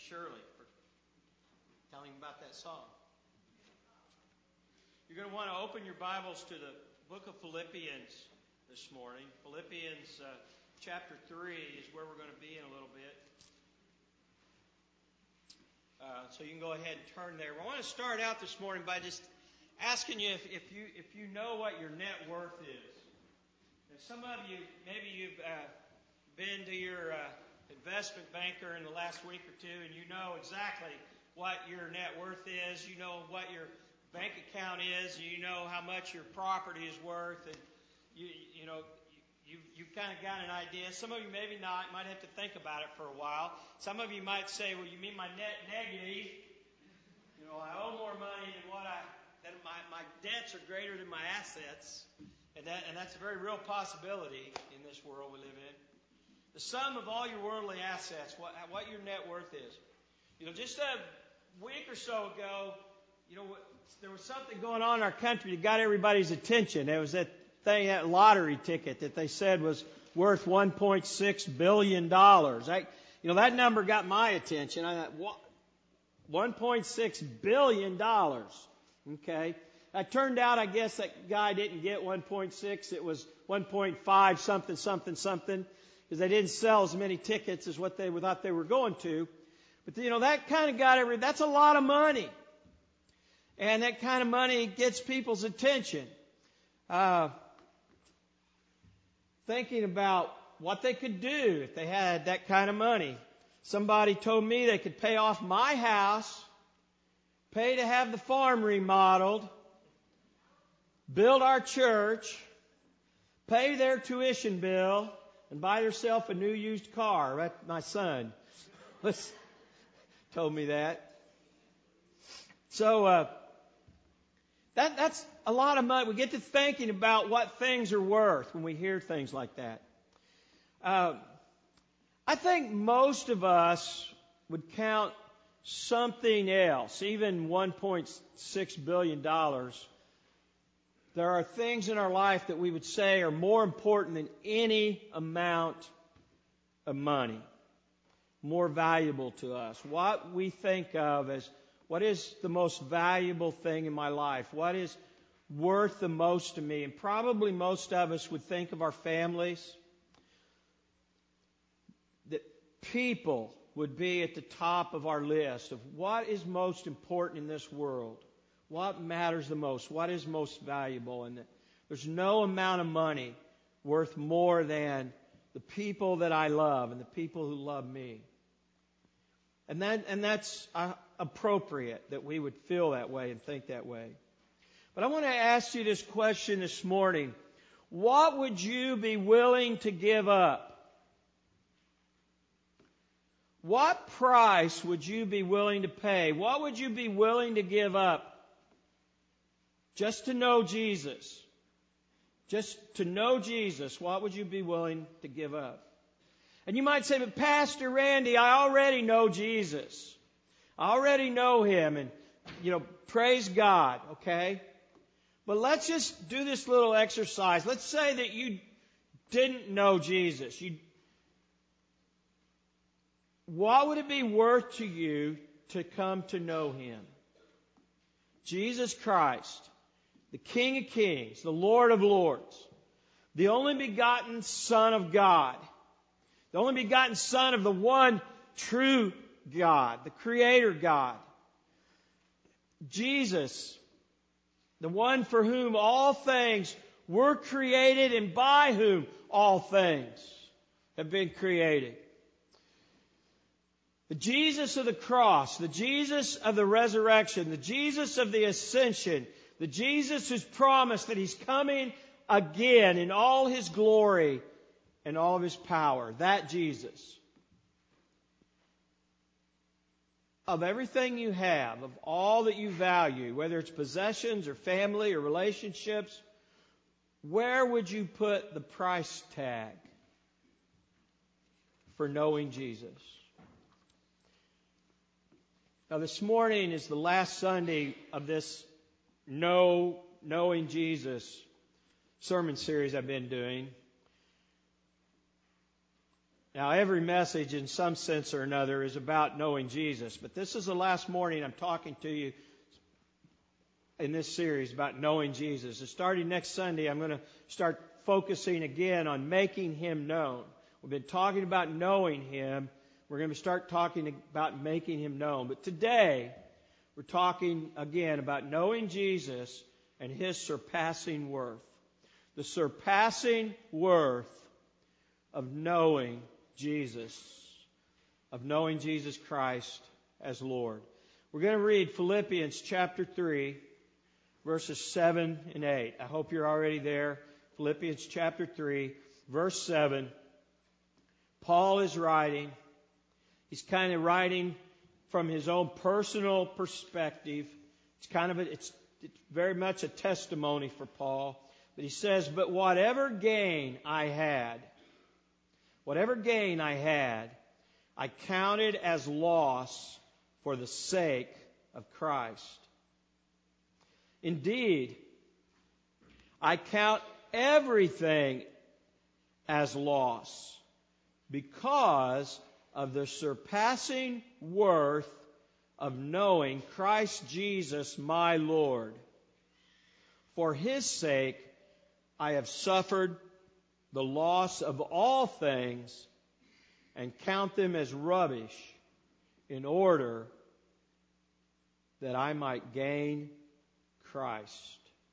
Shirley for telling about that song. You're going to want to open your Bibles to the book of Philippians this morning. Philippians chapter 3 is where we're going to be in a little bit. So you can go ahead and turn there. I want to start out this morning by just asking you if you know what your net worth is. And some of you, maybe you've been to your investment banker in the last week or two, and you know exactly what your net worth is. You know what your bank account is. You know how much your property is worth, and you've kind of got an idea. Some of you maybe not. You might have to think about it for a while. Some of you might say, well, you mean my net negative? I owe more money than my debts are greater than my assets. And that's a very real possibility in this world we live in. The sum of all your worldly assets, what your net worth is. Just a week or so ago, there was something going on in our country that got everybody's attention. There was that lottery ticket that they said was worth $1.6 billion. That number got my attention. I thought, what? $1.6 billion. Okay. It turned out, I guess, that guy didn't get 1.6. It was 1.5 something, because they didn't sell as many tickets as what they thought they were going to. But, that kind of got that's a lot of money. And that kind of money gets people's attention. Thinking about what they could do if they had that kind of money. Somebody told me they could pay off my house, pay to have the farm remodeled, build our church, pay their tuition bill, and buy themselves a new used car. Right? My son told me that. So that's a lot of money. We get to thinking about what things are worth when we hear things like that. I think most of us would count something else, even $1.6 billion. There are things in our life that we would say are more important than any amount of money, more valuable to us. What we think of as what is the most valuable thing in my life? What is worth the most to me? And probably most of us would think of our families. That people would be at the top of our list of what is most important in this world. What matters the most? What is most valuable? And there's no amount of money worth more than the people that I love and the people who love me. And that's appropriate that we would feel that way and think that way. But I want to ask you this question this morning. What would you be willing to give up? What price would you be willing to pay? What would you be willing to give up just to know Jesus? Just to know Jesus, what would you be willing to give up? And you might say, but Pastor Randy, I already know Jesus. I already know Him, and, praise God, okay? But let's just do this little exercise. Let's say that you didn't know Jesus. What would it be worth to you to come to know Him? Jesus Christ, the King of Kings, the Lord of Lords, the only begotten Son of God, the only begotten Son of the one true God, the Creator God. Jesus, the one for whom all things were created and by whom all things have been created. The Jesus of the cross, the Jesus of the resurrection, the Jesus of the ascension, the Jesus who's promised that He's coming again in all His glory and all of His power. That Jesus. Of everything you have, of all that you value, whether it's possessions or family or relationships, where would you put the price tag for knowing Jesus? Now, this morning is the last Sunday of this Knowing Jesus sermon series I've been doing. Now, every message in some sense or another is about knowing Jesus, but this is the last morning I'm talking to you in this series about knowing Jesus. And starting next Sunday, I'm going to start focusing again on making Him known. We've been talking about knowing Him. We're going to start talking about making Him known. But today, we're talking again about knowing Jesus and His surpassing worth. The surpassing worth of knowing Jesus, of knowing Jesus Christ as Lord. We're going to read Philippians chapter 3, verses 7 and 8. I hope you're already there. Philippians chapter 3, verse 7. Paul is writing. He's kind of writing from his own personal perspective. It's very much a testimony for Paul. But he says, but whatever gain I had, I counted as loss for the sake of Christ. Indeed, I count everything as loss because of the surpassing worth of knowing Christ Jesus my Lord. For His sake, I have suffered the loss of all things and count them as rubbish in order that I might gain Christ.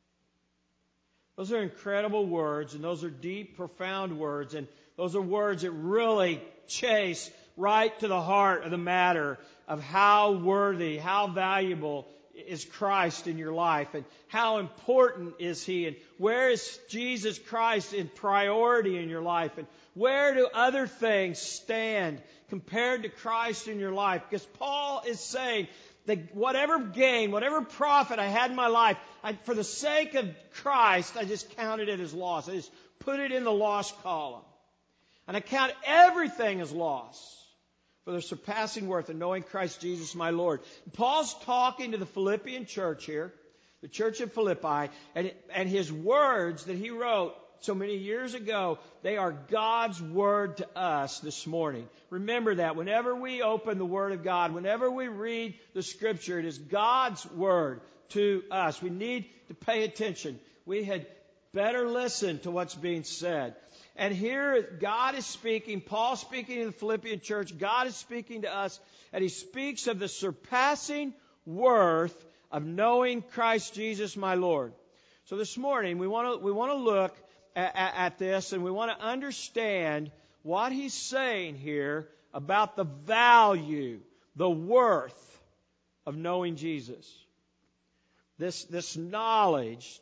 Those are incredible words, and those are deep, profound words, and those are words that really chase right to the heart of the matter of how worthy, how valuable is Christ in your life, and how important is He, and where is Jesus Christ in priority in your life, and where do other things stand compared to Christ in your life? Because Paul is saying that whatever gain, whatever profit I had in my life, for the sake of Christ, I just counted it as loss. I just put it in the loss column. And I count everything as loss for the surpassing worth of knowing Christ Jesus my Lord. Paul's talking to the Philippian church here, the church of Philippi, and his words that he wrote so many years ago, they are God's word to us this morning. Remember that. Whenever we open the Word of God, whenever we read the Scripture, it is God's word to us. We need to pay attention. We had better listen to what's being said. And here God is speaking, Paul speaking to the Philippian church, God is speaking to us, and he speaks of the surpassing worth of knowing Christ Jesus my Lord. So this morning we want to look at this, and we want to understand what he's saying here about the value, the worth of knowing Jesus. This knowledge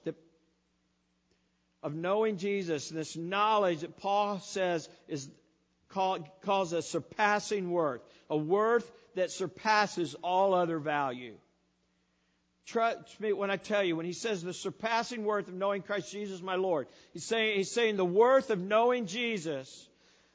of knowing Jesus, this knowledge that Paul says calls a surpassing worth, a worth that surpasses all other value. Trust me when I tell you, when he says the surpassing worth of knowing Christ Jesus my Lord, he's saying the worth of knowing Jesus,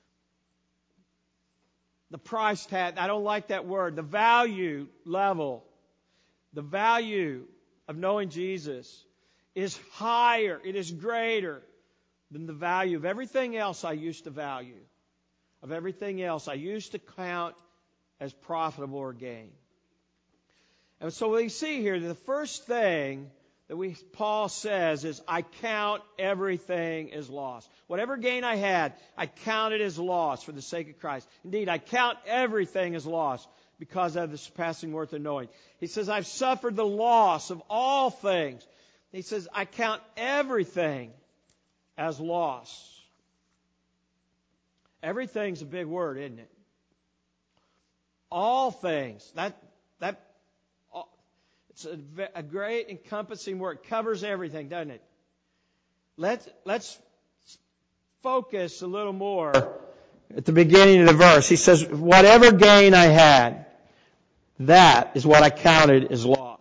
the price tag, I don't like that word, the value level, the value of knowing Jesus is higher, it is greater than the value of everything else I used to value, of everything else I used to count as profitable or gain. And so we see here that the first thing that Paul says is, I count everything as loss. Whatever gain I had, I count it as loss for the sake of Christ. Indeed, I count everything as loss because of the surpassing worth of knowing. He says, I've suffered the loss of all things. He says, I count everything as loss. Everything's a big word, isn't it? All things. It's a great encompassing word. It covers everything, doesn't it? Let's focus a little more at the beginning of the verse. He says, whatever gain I had, that is what I counted as loss.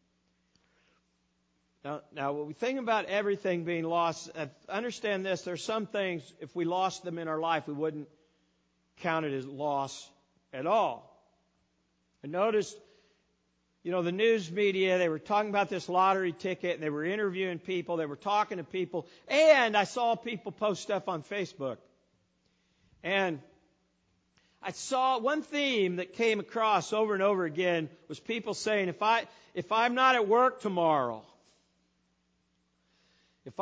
Now, when we think about everything being lost, understand this, there are some things, if we lost them in our life, we wouldn't count it as loss at all. I noticed, the news media, they were talking about this lottery ticket, and they were interviewing people, they were talking to people, and I saw people post stuff on Facebook. And I saw one theme that came across over and over again was people saying, if I'm not at work tomorrow, if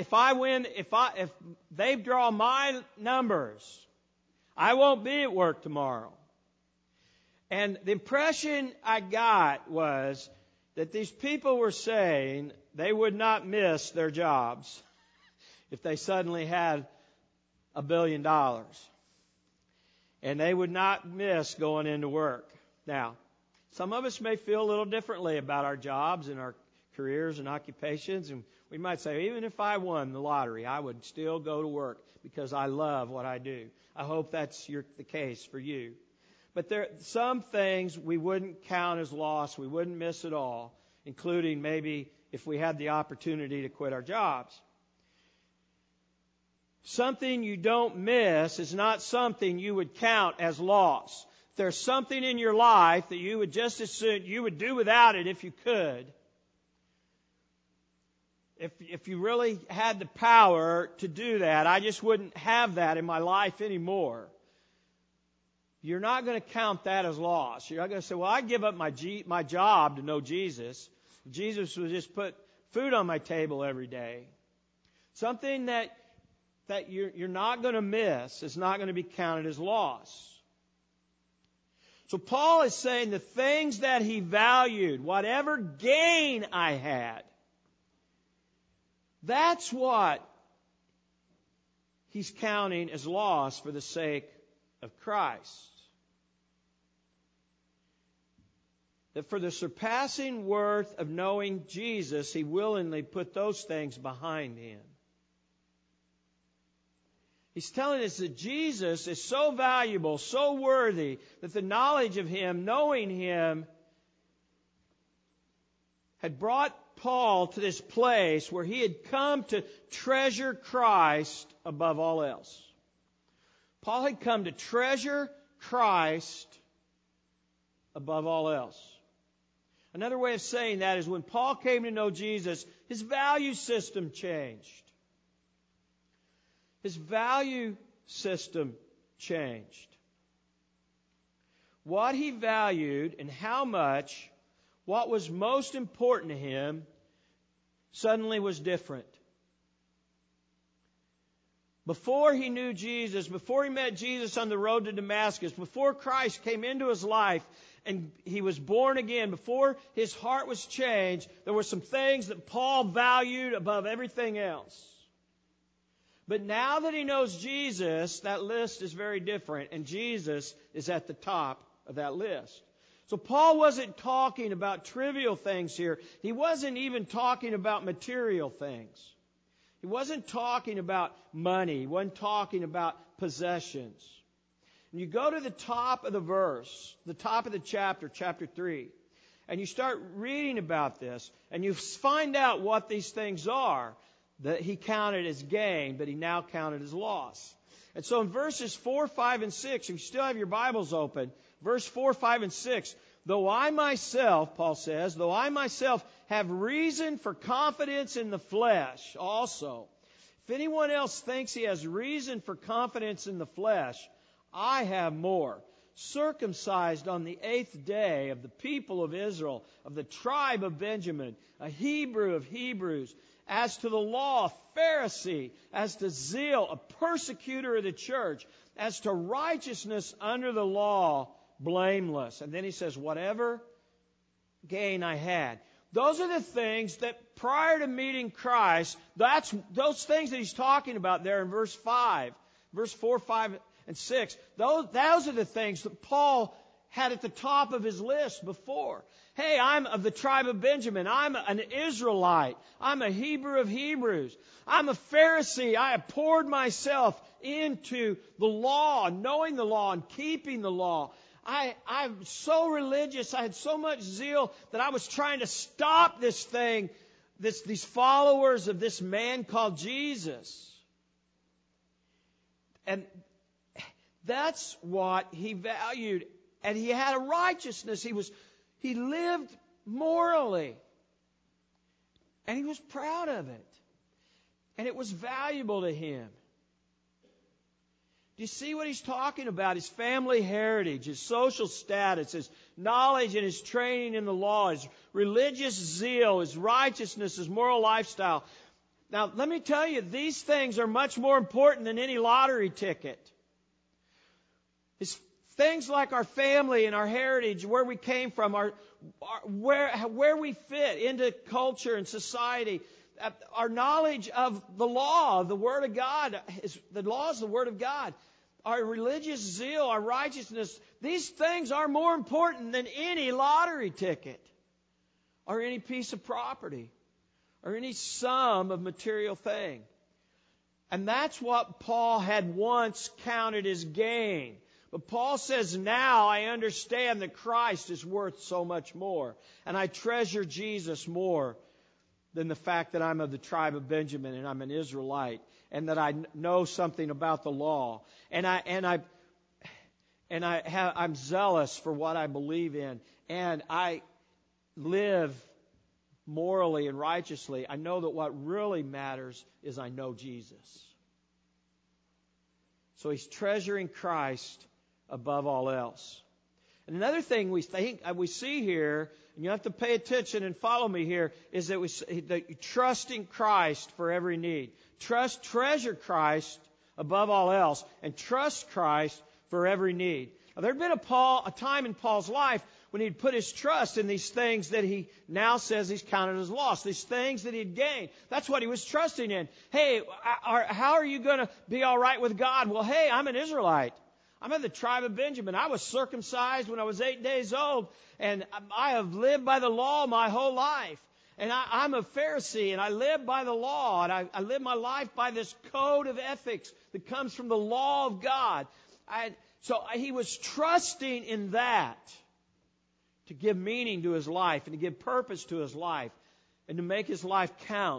they draw my numbers, I won't be at work tomorrow. And the impression I got was that these people were saying they would not miss their jobs if they suddenly had $1 billion. And they would not miss going into work. Now, some of us may feel a little differently about our jobs and our careers and occupations. And we might say, even if I won the lottery, I would still go to work because I love what I do. I hope that's the case for you. But there some things we wouldn't count as loss, we wouldn't miss at all, including maybe if we had the opportunity to quit our jobs. Something you don't miss is not something you would count as loss. If there's something in your life that you would just as soon, you would do without it if you could. If you really had the power to do that, I just wouldn't have that in my life anymore. You're not going to count that as loss. You're not going to say, well, I give up my job to know Jesus. Jesus would just put food on my table every day. Something that you're not going to miss is not going to be counted as loss. So Paul is saying the things that he valued, whatever gain I had, that's what he's counting as loss for the sake of Christ. That for the surpassing worth of knowing Jesus, he willingly put those things behind him. He's telling us that Jesus is so valuable, so worthy, that the knowledge of him, knowing him, had brought Paul to this place where he had come to treasure Christ above all else. Paul had come to treasure Christ above all else. Another way of saying that is when Paul came to know Jesus, his value system changed. His value system changed. What he valued and how much, what was most important to him, suddenly was different. Before he knew Jesus, before he met Jesus on the road to Damascus, before Christ came into his life and he was born again, before his heart was changed, there were some things that Paul valued above everything else. But now that he knows Jesus, that list is very different, and Jesus is at the top of that list. So Paul wasn't talking about trivial things here. He wasn't even talking about material things. He wasn't talking about money. He wasn't talking about possessions. And you go to the top of the verse, the top of the chapter, chapter 3, and you start reading about this, and you find out what these things are that he counted as gain, but he now counted as loss. And so in verses 4, 5, and 6, if you still have your Bibles open, verse 4, 5, and 6, though I myself, Paul says, though I myself have reason for confidence in the flesh also. If anyone else thinks he has reason for confidence in the flesh, I have more. Circumcised on the 8th day of the people of Israel, of the tribe of Benjamin, a Hebrew of Hebrews, as to the law, a Pharisee, as to zeal, a persecutor of the church, as to righteousness under the law, blameless. And then he says, whatever gain I had. Those are the things that prior to meeting Christ, that's those things that he's talking about there in verse 5, verse 4, 5, and 6. Those are the things that Paul had at the top of his list before. Hey, I'm of the tribe of Benjamin. I'm an Israelite. I'm a Hebrew of Hebrews. I'm a Pharisee. I have poured myself into the law, knowing the law and keeping the law. I'm so religious. I had so much zeal that I was trying to stop this thing, these followers of this man called Jesus. And that's what he valued. And he had a righteousness. He lived morally. And he was proud of it. And it was valuable to him. Do you see what he's talking about? His family heritage, his social status, his knowledge and his training in the law, his religious zeal, his righteousness, his moral lifestyle. Now, let me tell you, these things are much more important than any lottery ticket. It's things like our family and our heritage, where we came from, where we fit into culture and society. Our knowledge of the law, the Word of God, the law is the Word of God. Our religious zeal, our righteousness, these things are more important than any lottery ticket or any piece of property or any sum of material thing. And that's what Paul had once counted as gain. But Paul says, now I understand that Christ is worth so much more. And I treasure Jesus more than the fact that I'm of the tribe of Benjamin and I'm an Israelite and that I know something about the law. I'm zealous for what I believe in. And I live morally and righteously. I know that what really matters is I know Jesus. So he's treasuring Christ above all else. And another thing we see here, and you have to pay attention and follow me here, is that trusting Christ for every need. Treasure Christ above all else, and trust Christ for every need. Now, there had been a time in Paul's life when he'd put his trust in these things that he now says he's counted as lost, these things that he'd gained. That's what he was trusting in. Hey, how are you going to be all right with God? Well, hey, I'm an Israelite. I'm of the tribe of Benjamin. I was circumcised when I was 8 days old, and I have lived by the law my whole life. And I'm a Pharisee, and I live by the law, and I live my life by this code of ethics that comes from the law of God. So he was trusting in that to give meaning to his life and to give purpose to his life and to make his life count.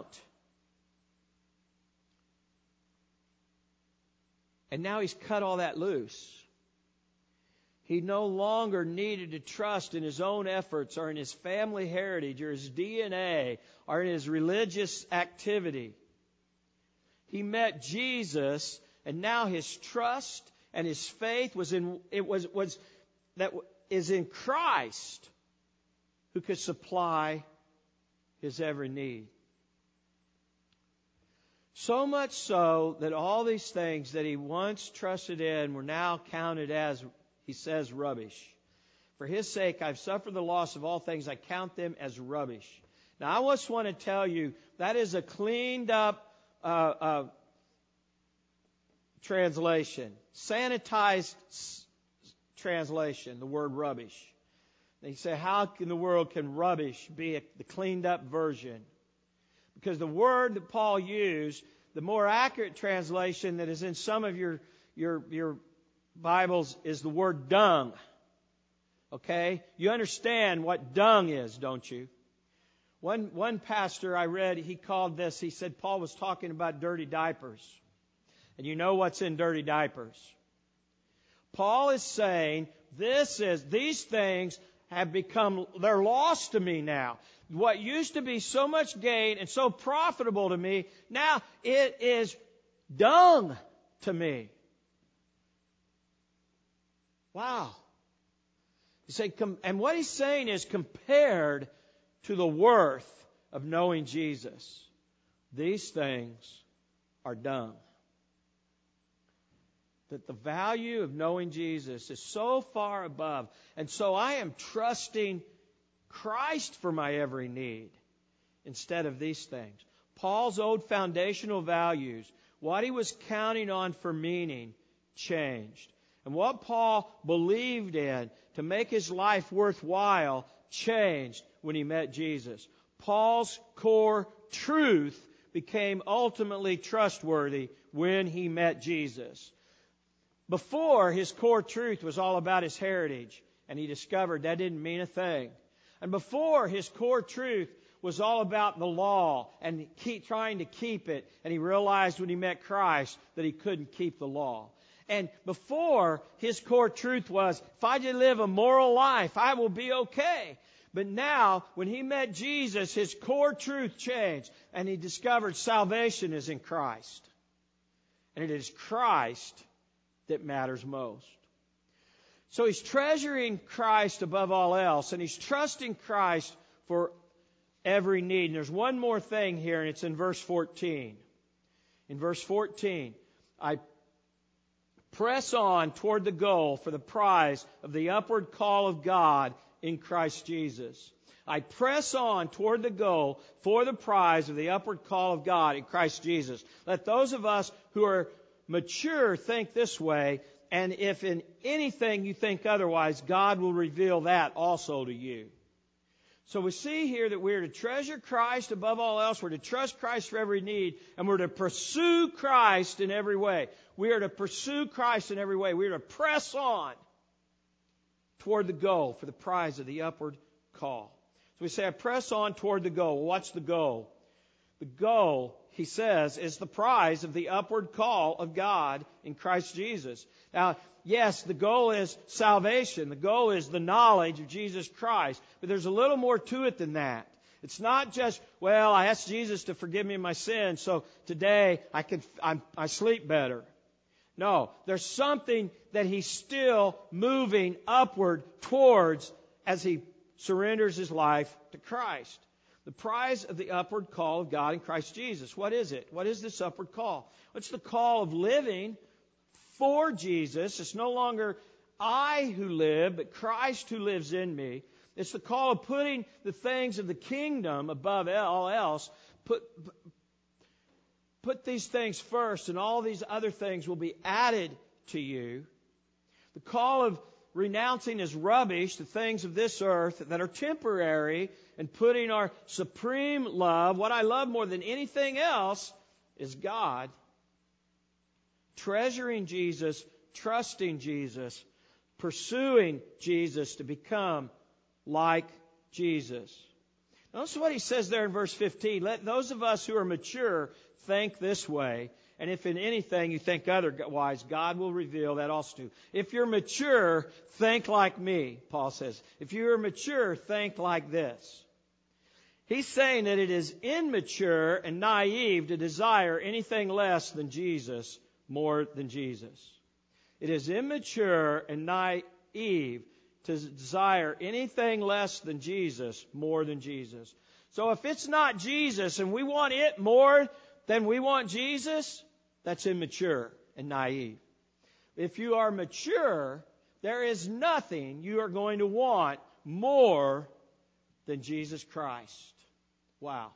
And now he's cut all that loose. He no longer needed to trust in his own efforts or in his family heritage or his DNA or in his religious activity. He met Jesus, and now his trust and his faith is in Christ, who could supply his every need. So much so that all these things that he once trusted in were now counted as, he says, rubbish. For his sake, I've suffered the loss of all things. I count them as rubbish. Now, I just want to tell you, that is a cleaned up translation, sanitized translation, the word rubbish. They say, how in the world can rubbish be the cleaned up version? Because the word that Paul used, the more accurate translation that is in some of your Bibles is the word dung. Okay? You understand what dung is, don't you? One pastor I read, he called this, he said Paul was talking about dirty diapers. And you know what's in dirty diapers. Paul is saying, these things have become, they're lost to me now. What used to be so much gain and so profitable to me, now it is dung to me. Wow. You say, and what he's saying is compared to the worth of knowing Jesus, these things are dung. That the value of knowing Jesus is so far above. And so I am trusting Christ for my every need instead of these things. Paul's old foundational values, what he was counting on for meaning, changed. And what Paul believed in to make his life worthwhile changed when he met Jesus. Paul's core truth became ultimately trustworthy when he met Jesus. Before, his core truth was all about his heritage, and he discovered that didn't mean a thing. And before, his core truth was all about the law and trying to keep it, and he realized when he met Christ that he couldn't keep the law. And before, his core truth was, if I just live a moral life, I will be okay. But now, when he met Jesus, his core truth changed, and he discovered salvation is in Christ. And it is Christ that matters most. So he's treasuring Christ above all else, and he's trusting Christ for every need. And there's one more thing here, and it's in verse 14. In verse 14, I press on toward the goal for the prize of the upward call of God in Christ Jesus. I press on toward the goal for the prize of the upward call of God in Christ Jesus. Let those of us who are mature think this way, and if in anything you think otherwise, God will reveal that also to you. So we see here that we're to treasure Christ above all else. We're to trust Christ for every need, and we're to pursue Christ in every way. We are to pursue Christ in every way. We are to press on toward the goal for the prize of the upward call. So we say, I press on toward the goal. Well, what's the goal? The goal, he says, is the prize of the upward call of God in Christ Jesus. Now, yes, the goal is salvation. The goal is the knowledge of Jesus Christ. But there's a little more to it than that. It's not just, well, I asked Jesus to forgive me my sins, so today I sleep better. No, there's something that he's still moving upward towards as he surrenders his life to Christ. The prize of the upward call of God in Christ Jesus. What is it? What is this upward call? It's the call of living for Jesus. It's no longer I who live, but Christ who lives in me. It's the call of putting the things of the kingdom above all else. Put these things first, and all these other things will be added to you. The call of renouncing as rubbish the things of this earth that are temporary, and putting our supreme love, what I love more than anything else, is God. Treasuring Jesus, trusting Jesus, pursuing Jesus to become like Jesus. Notice what he says there in verse 15. Let those of us who are mature think this way. And if in anything you think otherwise, God will reveal that also to you. If you're mature, think like me, Paul says. If you are mature, think like this. He's saying that it is immature and naive to desire anything less than Jesus more than Jesus. It is immature and naive to desire anything less than Jesus more than Jesus. So if it's not Jesus and we want it more than we want Jesus, that's immature and naive. If you are mature, there is nothing you are going to want more than Jesus Christ. Wow.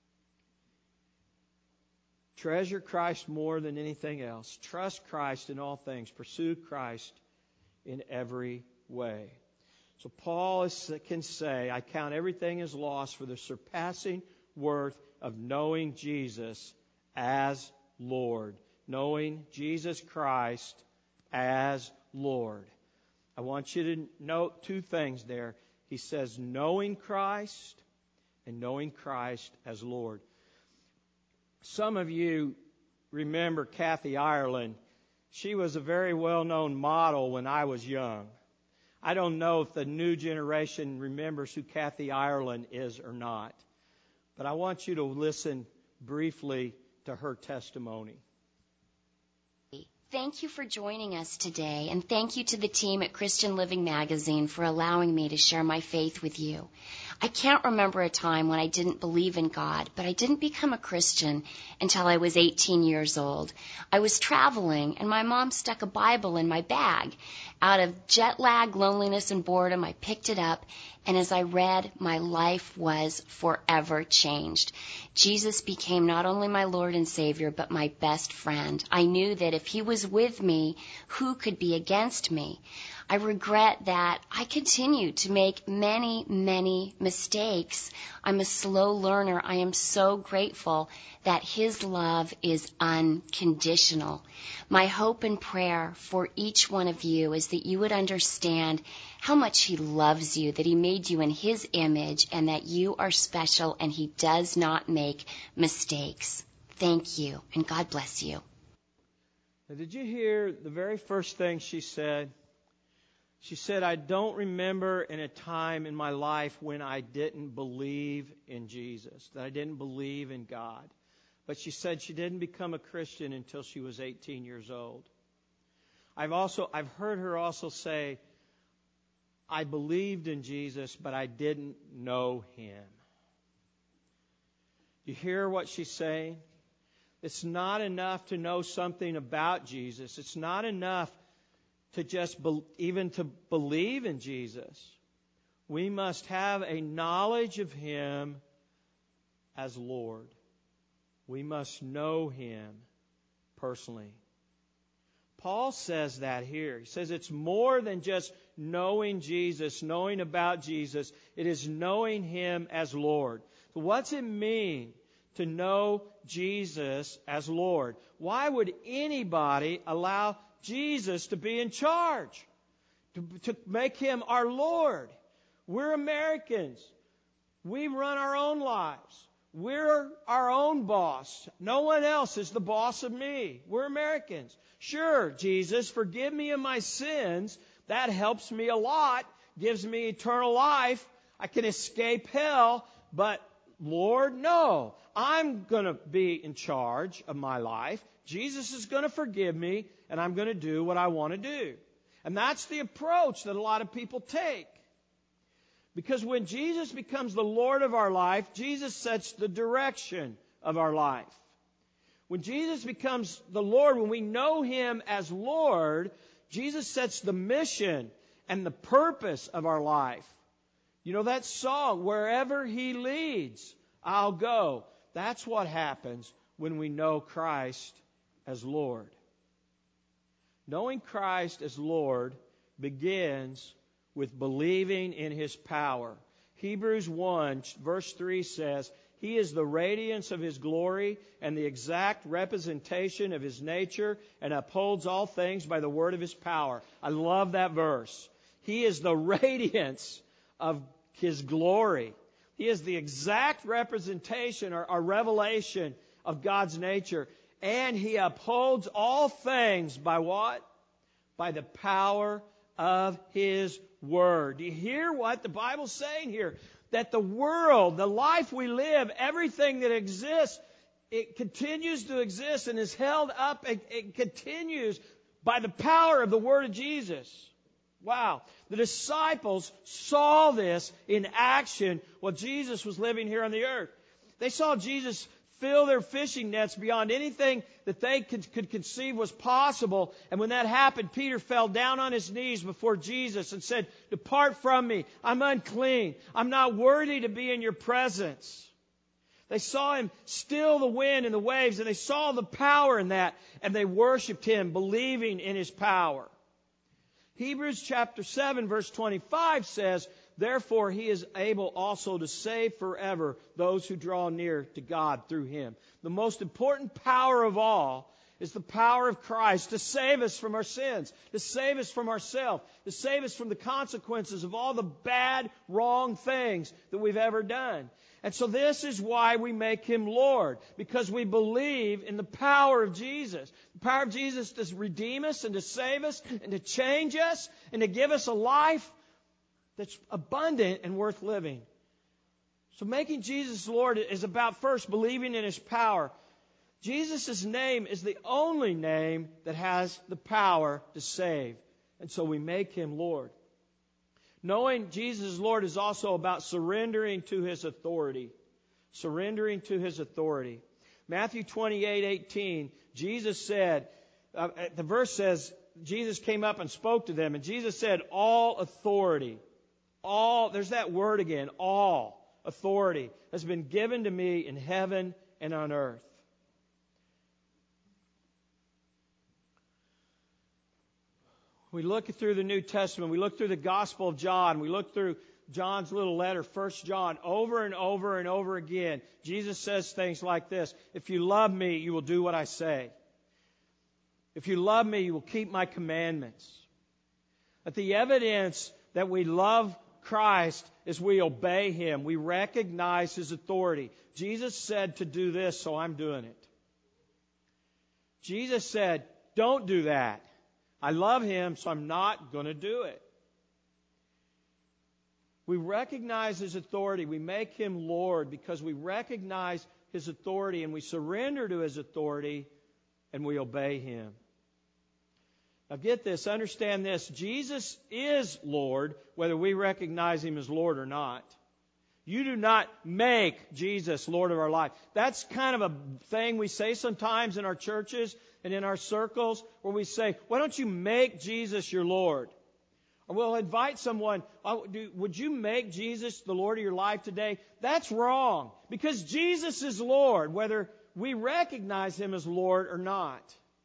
Treasure Christ more than anything else. Trust Christ in all things. Pursue Christ in every way. So Paul can say, I count everything as loss for the surpassing worth of knowing Jesus as Lord. Knowing Jesus Christ as Lord. I want you to note two things there. He says knowing Christ and knowing Christ as Lord. Some of you remember Kathy Ireland. She was a very well-known model when I was young. I don't know if the new generation remembers who Kathy Ireland is or not. But I want you to listen briefly to her testimony. Thank you for joining us today, and thank you to the team at Christian Living Magazine for allowing me to share my faith with you. I can't remember a time when I didn't believe in God, but I didn't become a Christian until I was 18 years old. I was traveling, and my mom stuck a Bible in my bag. Out of jet lag, loneliness, and boredom, I picked it up, and as I read, my life was forever changed. Jesus became not only my Lord and Savior, but my best friend. I knew that if He was with me, who could be against me? I regret that I continue to make many, many mistakes. I'm a slow learner. I am so grateful that His love is unconditional. My hope and prayer for each one of you is that you would understand how much He loves you, that He made you in His image, and that you are special and He does not make mistakes. Thank you, and God bless you. Now, did you hear the very first thing she said? She said, I don't remember in a time in my life when I didn't believe in Jesus, that I didn't believe in God. But she said she didn't become a Christian until she was 18 years old. I've heard her also say, I believed in Jesus, but I didn't know Him. You hear what she's saying? It's not enough to know something about Jesus. It's not enough to just even to believe in Jesus. We must have a knowledge of Him as Lord. We must know Him personally. Paul says that here. He says it's more than just knowing Jesus, knowing about Jesus. It is knowing Him as Lord. So what's it mean to know Jesus as Lord? Why would anybody allow Jesus to be in charge? To make Him our Lord? We're Americans. We run our own lives. We're our own boss. No one else is the boss of me. We're Americans. Sure, Jesus, forgive me of my sins. That helps me a lot. Gives me eternal life. I can escape hell. But, Lord, no. I'm going to be in charge of my life. Jesus is going to forgive me, and I'm going to do what I want to do. And that's the approach that a lot of people take. Because when Jesus becomes the Lord of our life, Jesus sets the direction of our life. When Jesus becomes the Lord, when we know Him as Lord, Jesus sets the mission and the purpose of our life. You know that song, wherever He leads, I'll go. That's what happens when we know Christ as Lord. Knowing Christ as Lord begins with believing in His power. Hebrews 1, verse 3 says, He is the radiance of His glory and the exact representation of His nature and upholds all things by the word of His power. I love that verse. He is the radiance of His glory. He is the exact representation or revelation of God's nature. And He upholds all things by what? By the power of His Word. Do you hear what the Bible's saying here? That the world, the life we live, everything that exists, it continues to exist and is held up. It continues by the power of the Word of Jesus. Wow. The disciples saw this in action while Jesus was living here on the earth. They saw Jesus fill their fishing nets beyond anything that they could conceive was possible. And when that happened, Peter fell down on his knees before Jesus and said, Depart from me. I'm unclean. I'm not worthy to be in your presence. They saw Him still the wind and the waves, and they saw the power in that, and they worshiped Him, believing in His power. Hebrews chapter 7, verse 25 says, Therefore He is able also to save forever those who draw near to God through Him. The most important power of all is the power of Christ to save us from our sins, to save us from ourselves, to save us from the consequences of all the bad, wrong things that we've ever done. And so this is why we make Him Lord, because we believe in the power of Jesus. The power of Jesus to redeem us and to save us and to change us and to give us a life that's abundant and worth living. So making Jesus Lord is about first believing in His power. Jesus' name is the only name that has the power to save. And so we make Him Lord. Knowing Jesus is Lord is also about surrendering to His authority. Surrendering to His authority. Matthew 28:18, Jesus said, the verse says, Jesus came up and spoke to them, and Jesus said, all authority, there's that word again, all authority has been given to me in heaven and on earth. We look through the New Testament, we look through the Gospel of John, we look through John's little letter, 1 John, over and over and over again. Jesus says things like this, if you love me, you will do what I say. If you love me, you will keep my commandments. But the evidence that we love Christ is we obey Him. We recognize His authority. Jesus said to do this, so I'm doing it. Jesus said, don't do that. I love Him, so I'm not going to do it. We recognize His authority. We make Him Lord because we recognize His authority and we surrender to His authority and we obey Him. Now get this, understand this. Jesus is Lord, whether we recognize Him as Lord or not. You do not make Jesus Lord of our life. That's kind of a thing we say sometimes in our churches and in our circles, where we say, why don't you make Jesus your Lord? Or we'll invite someone, would you make Jesus the Lord of your life today? That's wrong, because Jesus is Lord, whether we recognize Him as Lord or not.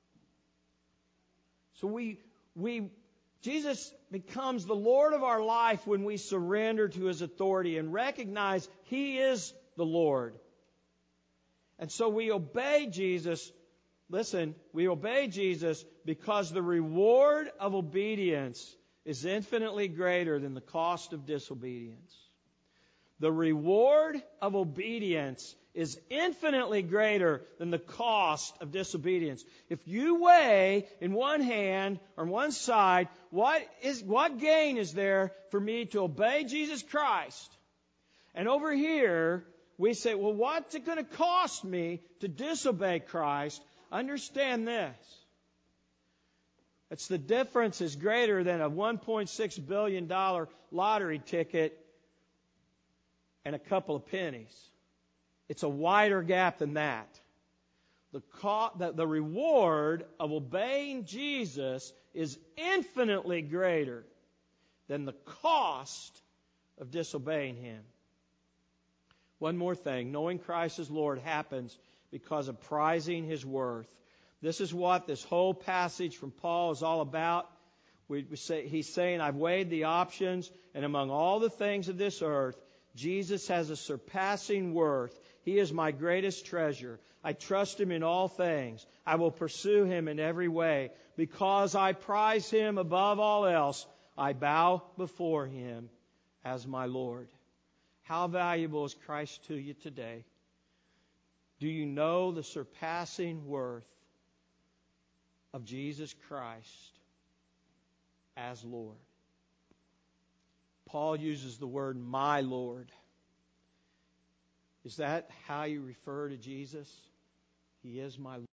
So Jesus becomes the Lord of our life when we surrender to His authority and recognize He is the Lord. And so we obey Jesus. Listen, we obey Jesus because the reward of obedience is infinitely greater than the cost of disobedience. The reward of obedience is infinitely greater than the cost of disobedience. If you weigh in one hand or one side, what gain is there for me to obey Jesus Christ? And over here, we say, well, what's it going to cost me to disobey Christ? Understand this. It's the difference is greater than a $1.6 billion lottery ticket and a couple of pennies. It's a wider gap than that. The reward of obeying Jesus is infinitely greater than the cost of disobeying Him. One more thing. Knowing Christ as Lord happens because of prizing His worth. This is what this whole passage from Paul is all about. He's saying, I've weighed the options, and among all the things of this earth, Jesus has a surpassing worth. He is my greatest treasure. I trust Him in all things. I will pursue Him in every way. Because I prize Him above all else, I bow before Him as my Lord. How valuable is Christ to you today? Do you know the surpassing worth of Jesus Christ as Lord? Paul uses the word my Lord. Is that how you refer to Jesus? He is my Lord.